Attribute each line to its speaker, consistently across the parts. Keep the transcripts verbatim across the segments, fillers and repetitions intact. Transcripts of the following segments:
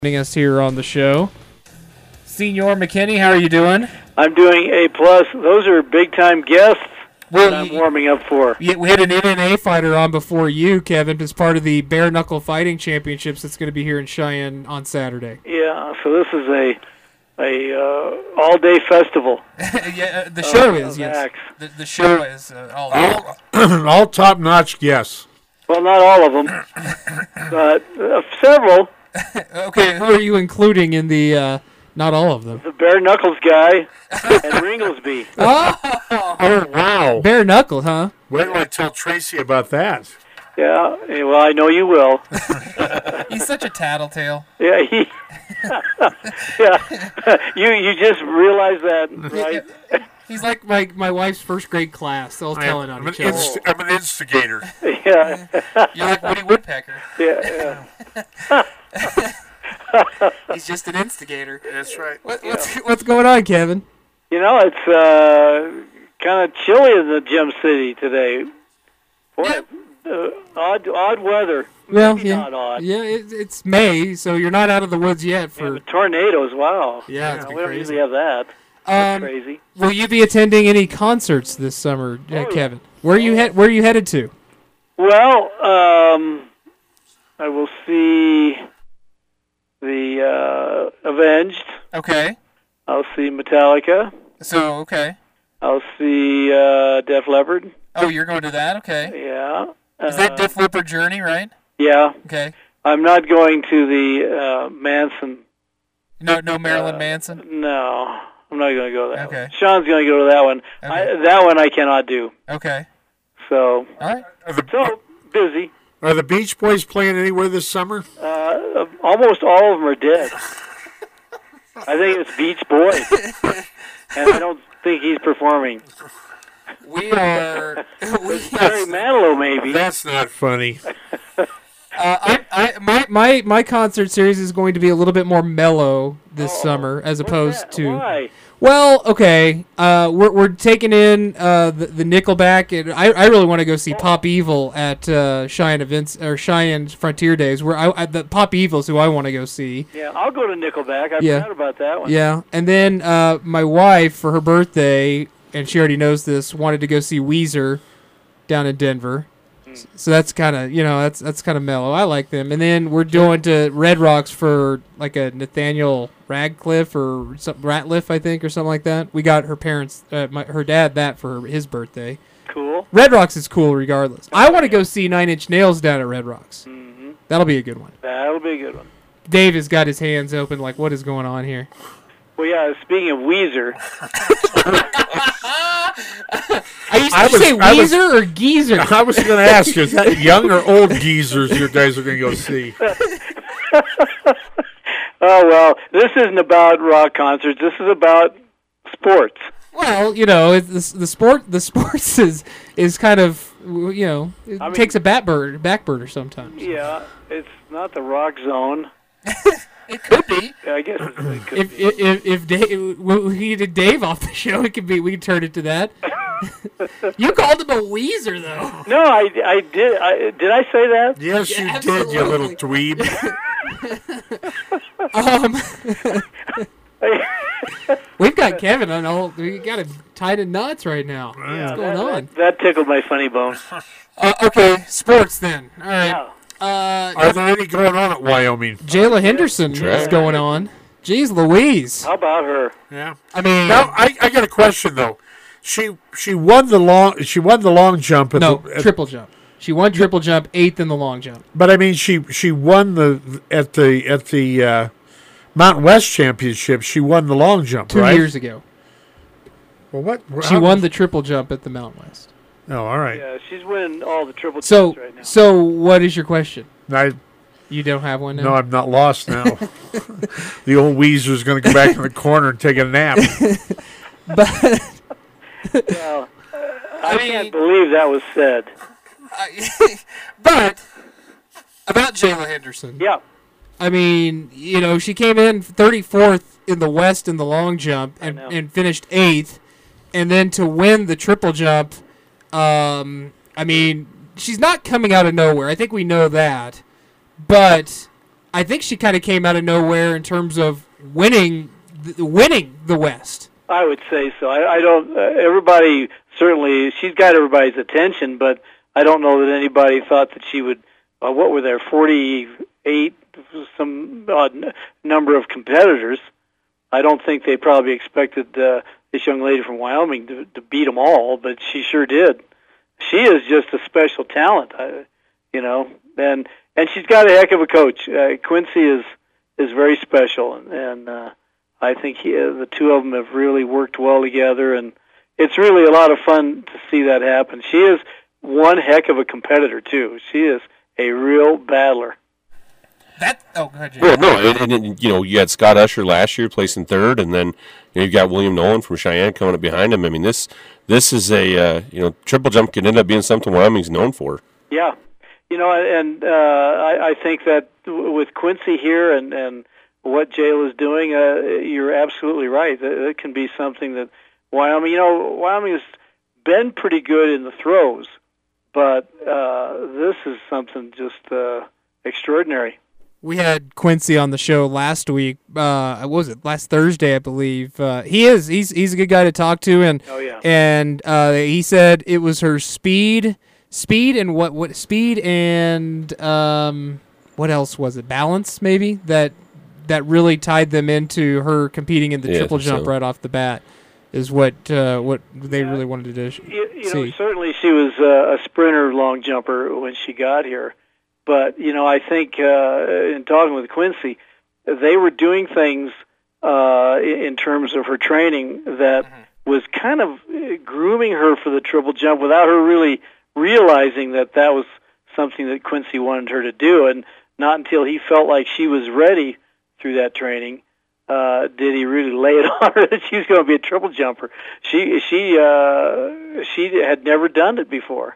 Speaker 1: Joining us here on the show. Senior McKinney, how are you doing?
Speaker 2: I'm doing A plus. Those are big time guests
Speaker 1: Well,
Speaker 2: that I'm warming up for.
Speaker 1: Yeah, we had an M M A fighter on before you, Kevin, as part of the Bare Knuckle Fighting Championships that's going to be here in Cheyenne on Saturday.
Speaker 2: Yeah, so this is a a uh, all day festival.
Speaker 1: yeah, uh, the show
Speaker 2: of,
Speaker 1: is
Speaker 2: of
Speaker 1: yes.
Speaker 2: acts.
Speaker 1: The, the show is uh, all.
Speaker 3: All, all top notch guests.
Speaker 2: Well, not all of them, but uh, several.
Speaker 1: Okay, who are you including in the? Uh, not all of them.
Speaker 2: The Bare Knuckles guy and Ringlesby.
Speaker 1: Oh,
Speaker 3: Oh, wow.
Speaker 1: Bare Knuckles, huh?
Speaker 3: Wait till I tell Tracy about that.
Speaker 2: Yeah, eh, well, I know you will.
Speaker 1: He's such a tattletale.
Speaker 2: Yeah, he. yeah, you you just realized that, right?
Speaker 1: He's like my, my wife's first grade class, all telling on
Speaker 3: I'm an,
Speaker 1: each other.
Speaker 3: inst- I'm an instigator.
Speaker 2: Yeah.
Speaker 1: You're like Woody Woodpecker.
Speaker 2: Yeah, yeah.
Speaker 1: He's just an instigator.
Speaker 3: That's right.
Speaker 1: What, what's what's going on, Kevin?
Speaker 2: You know, it's uh, kind of chilly in the Gem City today. Boy,
Speaker 1: Yeah.
Speaker 2: uh, odd, odd weather.
Speaker 1: Well,
Speaker 2: Maybe
Speaker 1: yeah,
Speaker 2: not odd.
Speaker 1: yeah. It, it's May, so you're not out of the woods yet.
Speaker 2: Yeah,
Speaker 1: For
Speaker 2: but tornadoes, wow.
Speaker 1: Yeah, it's
Speaker 2: You know,
Speaker 1: been
Speaker 2: we don't
Speaker 1: crazy.
Speaker 2: usually have that. That's
Speaker 1: um,
Speaker 2: crazy.
Speaker 1: will you be attending any concerts this summer, uh,
Speaker 2: Oh, yeah.
Speaker 1: Kevin? Where are you head? Where are you headed to?
Speaker 2: Well, um, I will see the uh, Avenged.
Speaker 1: Okay.
Speaker 2: I'll see Metallica.
Speaker 1: So okay.
Speaker 2: I'll see uh, Def Leppard.
Speaker 1: Oh, you're going to that? Okay.
Speaker 2: Yeah.
Speaker 1: Is that
Speaker 2: Uh,
Speaker 1: Def Leppard Journey, right?
Speaker 2: Yeah.
Speaker 1: Okay.
Speaker 2: I'm not going to the uh, Manson.
Speaker 1: No, no Marilyn
Speaker 2: Uh,
Speaker 1: Manson.
Speaker 2: No, I'm not going to go that
Speaker 1: Okay.
Speaker 2: one. Sean's going to go to that one. I,
Speaker 1: Okay.
Speaker 2: that one I cannot do.
Speaker 1: Okay.
Speaker 2: So,
Speaker 1: All right.
Speaker 3: Are the,
Speaker 2: so busy.
Speaker 3: are the Beach Boys playing anywhere this summer?
Speaker 2: Uh, almost all of them are dead. I think it's Beach Boy, and I don't think he's performing.
Speaker 1: We are. we,
Speaker 2: Barry Manilow, maybe.
Speaker 3: That's not funny.
Speaker 1: Uh, I, I, my, my, my concert series is going to be a little bit more mellow this
Speaker 2: Oh,
Speaker 1: summer, as
Speaker 2: what's
Speaker 1: opposed
Speaker 2: that?
Speaker 1: to.
Speaker 2: Why?
Speaker 1: Well, okay. Uh, we're we're taking in uh, the, the Nickelback, and I, I really want to go see Pop Evil at uh, Cheyenne events or Cheyenne Frontier Days. Where I, I the Pop Evil's who I want to go see.
Speaker 2: Yeah, I'll go to Nickelback. I
Speaker 1: Yeah.
Speaker 2: forgot about that one.
Speaker 1: Yeah, and then uh, my wife for her birthday, and she already knows this, wanted to go see Weezer down in Denver. So that's kind of, you know, that's that's kind of mellow. I like them. And then we're going to Red Rocks for like a Nathaniel Radcliffe or some Ratliff, I think, or something like that. We got her parents, uh, my, her dad, that for his birthday.
Speaker 2: Cool.
Speaker 1: Red Rocks is cool regardless. I want to go see Nine Inch Nails down at Red Rocks.
Speaker 2: hmm
Speaker 1: That'll be a good one.
Speaker 2: That'll be a good one.
Speaker 1: Dave has got his hands open, like, what is going on here?
Speaker 2: Well, yeah, speaking of Weezer,
Speaker 1: I used to
Speaker 3: I was-
Speaker 1: say
Speaker 3: I was-
Speaker 1: Weezer or Geezer.
Speaker 3: I was going to ask you, is that young or old geezers you guys are going to go see?
Speaker 2: oh, well, this isn't about rock concerts. This is about sports.
Speaker 1: Well, you know, it's, the the sport the sports is is kind of, you know, it
Speaker 2: I mean-
Speaker 1: takes a back burner, back burner sometimes.
Speaker 2: Yeah, it's not the rock zone.
Speaker 1: It could be.
Speaker 2: I guess it's, it could
Speaker 1: If
Speaker 2: be.
Speaker 1: if if, if Dave, we needed Dave off the show, it could be. We could turn it to that. You called him a Weezer, though.
Speaker 2: No, I, I did. I, did I say that?
Speaker 3: Yes,
Speaker 1: Yeah,
Speaker 3: you did, you little
Speaker 1: absolutely.
Speaker 3: dweeb.
Speaker 1: Um, we've got Kevin on all. We got him tied in knots right now. What's going
Speaker 2: that,
Speaker 1: on?
Speaker 2: That, that tickled my funny bone.
Speaker 1: Uh, okay, sports then. All right.
Speaker 2: Yeah.
Speaker 1: Uh,
Speaker 3: Are there any going on at Wyoming?
Speaker 1: Jayla Henderson is going on. Jeez Louise.
Speaker 2: How about her?
Speaker 3: Yeah.
Speaker 1: I mean,
Speaker 3: Now, I, I got a question, though. She she won the long she won the long jump at
Speaker 1: no,
Speaker 3: the, at-
Speaker 1: triple jump. She won triple jump, eighth in the long jump.
Speaker 3: but I mean she she won the at the at the uh, Mountain West Championship. She won the long jump,
Speaker 1: Two
Speaker 3: right?
Speaker 1: years ago.
Speaker 3: Well, what?
Speaker 1: She
Speaker 3: how-
Speaker 1: won the triple jump at the Mountain West.
Speaker 3: Oh, all right.
Speaker 2: Yeah, she's winning all the triple
Speaker 1: So,
Speaker 2: jumps right now.
Speaker 1: so what is your question?
Speaker 3: I
Speaker 1: You don't have one now?
Speaker 3: no, I'm not lost now. The old Weezer's going to go back in the corner and take a nap.
Speaker 1: But
Speaker 2: Well, I,
Speaker 1: I
Speaker 2: can't
Speaker 1: mean-
Speaker 2: believe that was said.
Speaker 1: but about Jayla Henderson.
Speaker 2: Yeah.
Speaker 1: I mean, you know, she came in thirty-fourth in the West in the long jump and,
Speaker 2: know.
Speaker 1: and finished eighth. And then to win the triple jump, um, I mean, she's not coming out of nowhere. I think we know that. But I think she kind of came out of nowhere in terms of winning, winning the West.
Speaker 2: I would say so. I, I don't. Uh, everybody certainly, she's got everybody's attention, but I don't know that anybody thought that she would. Uh, what were there? forty-eight, some odd n- number of competitors. I don't think they probably expected uh, this young lady from Wyoming to, to beat them all, but she sure did. She is just a special talent, uh, you know, and and she's got a heck of a coach. Uh, Quincy is is very special, and, and uh, I think he, uh, the two of them have really worked well together, and it's really a lot of fun to see that happen. She is one heck of a competitor too. She is a real battler.
Speaker 1: That oh, go ahead, Jay.
Speaker 4: Well, no, and, and you know you had Scott Usher last year placing third, and then you know, you've got William Nolan from Cheyenne coming up behind him. I mean, this this is a uh, you know triple jump can end up being something Wyoming's known for.
Speaker 2: Yeah, you know, and uh, I, I think that with Quincy here and and what Jail is doing, uh, you're absolutely right. It can be something that Wyoming, you know, Wyoming has been pretty good in the throws, but uh, this is something just uh, extraordinary.
Speaker 1: We had Quincy on the show last week. Uh, what was it? Last Thursday, I believe. Uh, he is. He's he's a good guy to talk to, and
Speaker 2: oh, yeah.
Speaker 1: and uh, he said it was her speed, speed, and what what speed and um, what else was it? Balance, maybe that that really tied them into her competing in the
Speaker 4: yeah,
Speaker 1: triple jump
Speaker 4: so.
Speaker 1: right off the bat. Is what uh, what they yeah. really wanted to sh-
Speaker 2: you, you
Speaker 1: see.
Speaker 2: know, certainly she was uh, a sprinter, long jumper when she got here. But, you know, I think uh, in talking with Quincy, they were doing things uh, in terms of her training that mm-hmm. was kind of grooming her for the triple jump without her really realizing that that was something that Quincy wanted her to do. And not until he felt like she was ready through that training uh, did he really lay it on her that she was going to be a triple jumper. She she uh, she had never done it before.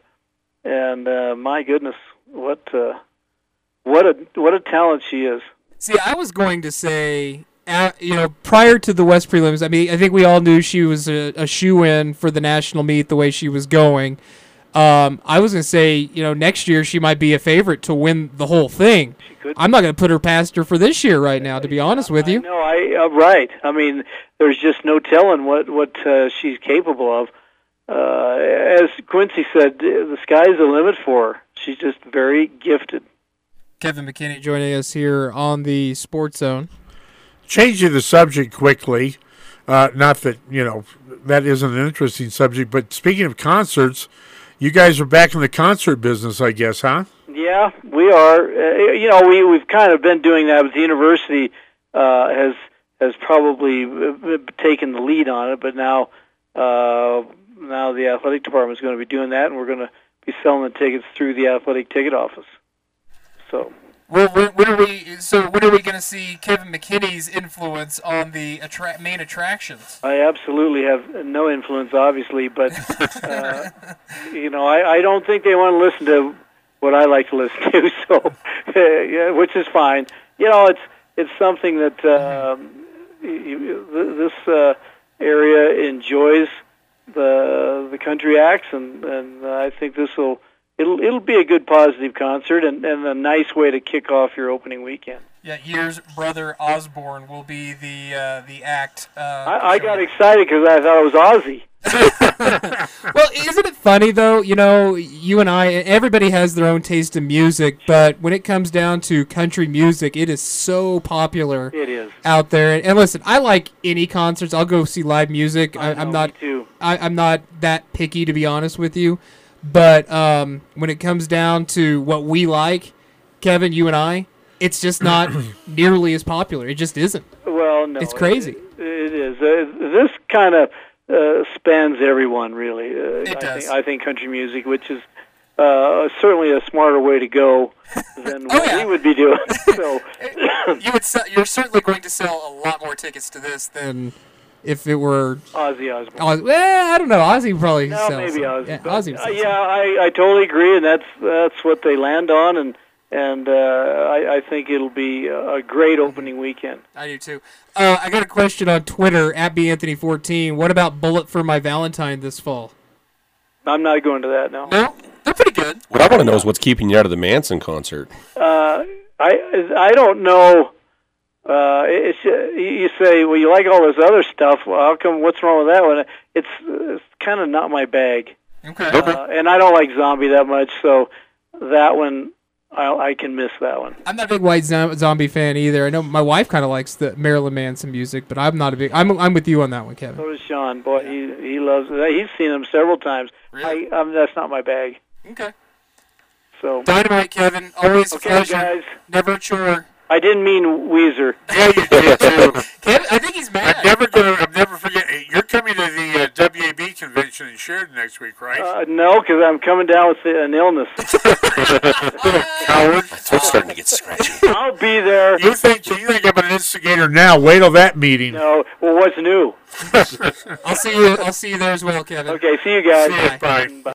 Speaker 2: And uh, my goodness, what uh, what a what a talent she is.
Speaker 1: See, I was going to say, uh, you know, prior to the West prelims, I mean, I think we all knew she was a, a shoe-in for the national meet the way she was going. Um, I was going to say, you know, next year she might be a favorite to win the whole thing.
Speaker 2: She could.
Speaker 1: I'm not going to put her past her for this year right now, to be honest with you.
Speaker 2: No, I uh, right. I mean, there's just no telling what what uh, she's capable of. Uh, as Quincy said, the sky's the limit for her. She's just very gifted.
Speaker 1: Kevin McKinney joining us here on the Sports Zone.
Speaker 3: Changing the subject quickly, uh, not that, you know, that isn't an interesting subject, but speaking of concerts, you guys are back in the concert business, I guess, huh?
Speaker 2: Yeah, we are. Uh, you know, we, we've kind of been doing that, but the university uh, has has probably taken the lead on it, but now uh, now the athletic department is going to be doing that, and we're going to be selling the tickets through the athletic ticket office. So,
Speaker 1: well, when are we? So, when are we going to see Kevin McKinney's influence on the attra- main attractions?
Speaker 2: I absolutely have no influence, obviously, but uh, you know, I, I don't think they want to listen to what I like to listen to. So, uh, yeah, which is fine. You know, it's it's something that uh, you, this uh, area enjoys the the country acts, and and I think this will. It'll it'll be a good positive concert and, and a nice way to kick off your opening weekend.
Speaker 1: Yeah, year's brother Osborne will be the uh, the act. Uh,
Speaker 2: I, I got excited because I thought it was Ozzy.
Speaker 1: Well, isn't it funny though? You know, you and I, everybody has their own taste in music, but when it comes down to country music, it is so popular.
Speaker 2: It is
Speaker 1: out there. And, and listen, I like any concerts. I'll go see live music. I,
Speaker 2: I know,
Speaker 1: I'm not.
Speaker 2: Me too.
Speaker 1: I, I'm not that picky, to be honest with you. But um, when it comes down to what we like, Kevin, you and I, it's just not nearly as popular. It just isn't.
Speaker 2: Well, no.
Speaker 1: It's crazy.
Speaker 2: It, it is. Uh, this kind of uh, spans everyone, really. Uh,
Speaker 1: it
Speaker 2: I
Speaker 1: does.
Speaker 2: Think, I think country music, which is uh, certainly a smarter way to go than
Speaker 1: oh,
Speaker 2: what
Speaker 1: yeah.
Speaker 2: we would be doing. So,
Speaker 1: you would sell, you're certainly going to sell a lot more tickets to this than if it were
Speaker 2: Ozzy Osbourne.
Speaker 1: Oz, well, I don't know. Ozzy would probably
Speaker 2: no,
Speaker 1: sell
Speaker 2: maybe
Speaker 1: some.
Speaker 2: Ozzy.
Speaker 1: Yeah,
Speaker 2: but,
Speaker 1: Ozzy would
Speaker 2: uh,
Speaker 1: sell
Speaker 2: yeah,
Speaker 1: some.
Speaker 2: I, I totally agree, and that's that's what they land on, and and uh, I, I think it'll be a great opening weekend.
Speaker 1: I do too. Uh, I got a question on Twitter at B Anthony fourteen. What about Bullet for My Valentine this fall?
Speaker 2: I'm not going to that now.
Speaker 1: No, they're pretty good.
Speaker 4: What I want to know is what's keeping you out of the Manson concert.
Speaker 2: Uh, I I don't know. Uh, it's you say, well, you like all this other stuff. Well, how come? What's wrong with that one? It's, it's kind of not my bag.
Speaker 1: Okay.
Speaker 2: Uh, and I don't like Zombie that much, so that one I, I can miss that one.
Speaker 1: I'm not a big White Zombie fan either. I know my wife kind of likes the Marilyn Manson music, but I'm not a big. I'm I'm with you on that one, Kevin.
Speaker 2: So does Sean. Boy, he he loves it. He's seen them several times.
Speaker 1: Really?
Speaker 2: I, um, that's not my bag.
Speaker 1: Okay.
Speaker 2: So.
Speaker 1: Dynamite, Kevin. Always a
Speaker 2: Okay,
Speaker 1: pleasure.
Speaker 2: guys.
Speaker 1: Never a chore.
Speaker 2: I didn't mean Weezer.
Speaker 3: Yeah, you did too.
Speaker 1: Kevin, I think he's mad.
Speaker 3: I'm never gonna. I'm never forget. You're coming to the uh, W A B convention in Sheridan next week, right?
Speaker 2: Uh, no, because I'm coming down with an illness.
Speaker 3: Coward.
Speaker 4: My throat's starting to get scratchy.
Speaker 2: I'll be there.
Speaker 3: You think you think I'm an instigator now? Wait till that meeting.
Speaker 2: No. Well, what's new?
Speaker 1: I'll see you. I'll see you there as well, Kevin.
Speaker 2: Okay. See you guys.
Speaker 3: See you. Bye.
Speaker 2: Bye.